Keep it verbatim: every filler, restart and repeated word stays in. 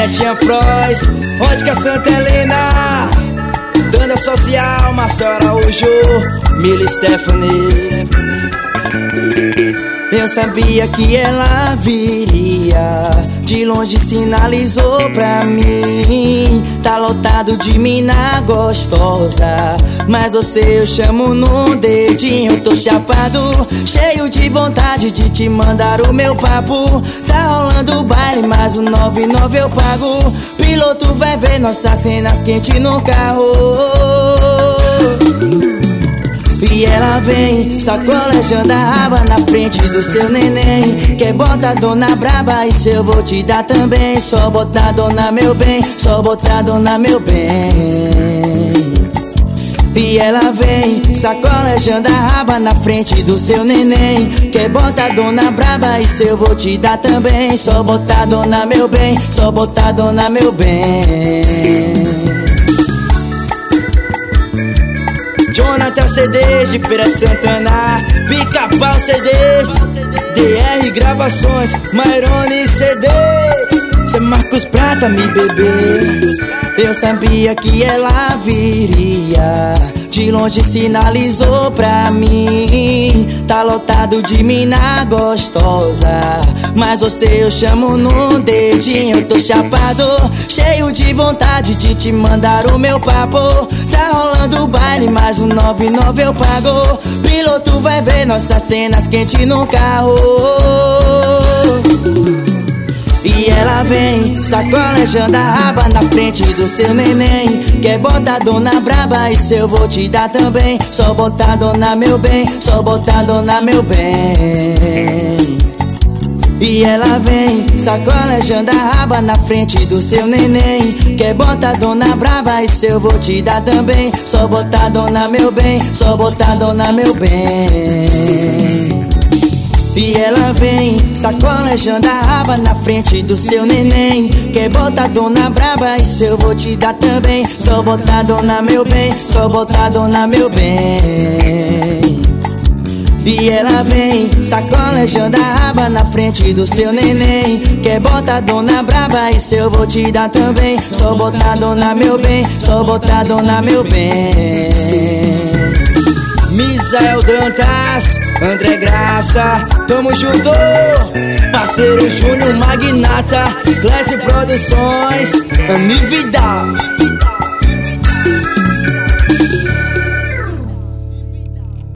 Netinha Frois, Ótica Santa Helena, Danda Social, Marcelo Araújo, Mili Stephanie. Eu sabia que ela viria, de longe sinalizou pra mim. Tá lotado de mina gostosa, mas você eu chamo no dedinho. Eu tô chapado, cheio de vontade de te mandar o meu papo. Tá rolando o baile, mas o nove nove eu pago. Piloto vai ver nossas cenas quentes no carro. E ela vem sacolejando a raba na frente do seu neném. Quer botar dona braba, isso eu vou te dar também. Só botar dona meu bem, só botar dona meu bem. E ela vem sacolejando a raba na frente do seu neném. Quer botar dona braba, isso eu vou te dar também. Só botar dona meu bem, só botar dona meu bem. Jonathan C Ds de Feira de Santana, Pica-Pau C Ds, D R Gravações, Mairone C Ds, Cê Marcos Prata, me bebê. Eu sabia que ela viria, de longe sinalizou pra mim. Tá lotado de mina gostosa, mas você eu chamo no dedinho. Eu tô chapado, cheio de vontade de te mandar o meu papo. Tá rolando o baile, mas o nove nove eu pago. Piloto vai ver nossas cenas quentes no carro. E ela vem sacolejando a raba na frente do seu neném. Quer botar dona braba, isso eu vou te dar também. Só botar dona meu bem, só botar dona meu bem. E ela vem sacolejando a raba na frente do seu neném. Quer botar dona braba, isso eu vou te dar também. Só botar dona meu bem, só botar dona meu bem. E ela vem sacolejando a raba na frente do seu neném. Quer botar dona braba, isso eu vou te dar também. Só botar dona meu bem, só botar dona meu bem. E ela vem sacolejando a raba na frente do seu neném. Quer botar dona braba, isso eu vou te dar também. Só botar dona meu bem, só botar dona meu bem. Misael Dantas, André Graça, tamo junto. Parceiro Júnior Magnata, Classe Produções, Anividal.